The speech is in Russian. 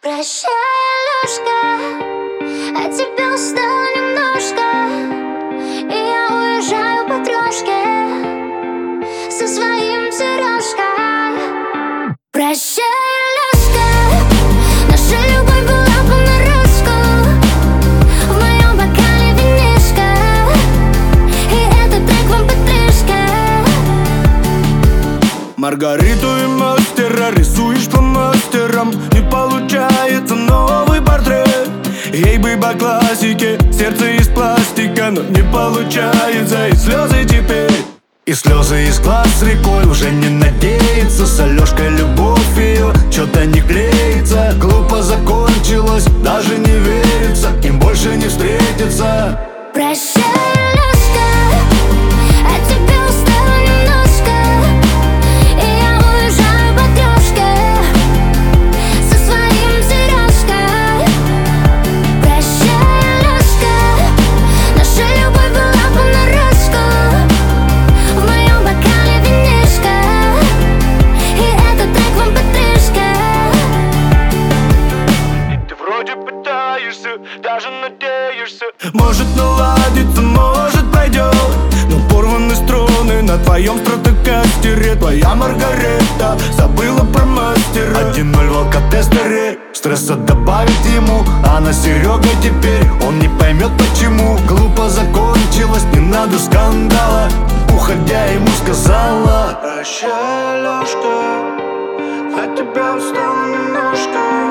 Прощай, Алёшка, от тебя устала немножко, и я уезжаю по трошке со своим Сережкой. Прощай, Алёшка, наша любовь была понарошку. В моем бокале винишко, и этот трек вам потришка. Маргариту и мастера рисуешь по мастерам. Не получается новый портрет. Ей бы по классике, сердце из пластика, но не получается, и слезы теперь. И слезы из глаз рекой, уже не надеется. С Алёшкой любовь ее что-то не клеится. Глупо закончилось, даже не верится, им больше не встретиться. Прощай, Алёшка, от тебя устала немножко, и я уезжаю по трошке со своим Сережкой. Прощай, Алёшка, наша любовь была понарошку. В моем бокале винишко, и этот трек вам потришка. Ты вроде пытаешься, даже надеешься. Может наладится, может пойдет, но порваны струны на твоем стратокастере. Твоя Маргарета забыла про мастера. 1-0 в алкотестере. Стресса добавить ему, а на Серега теперь он не поймет почему. Глупо закончилось, не надо скандала. Уходя ему сказала: прощай, Алёшка, от тебя устала немножко.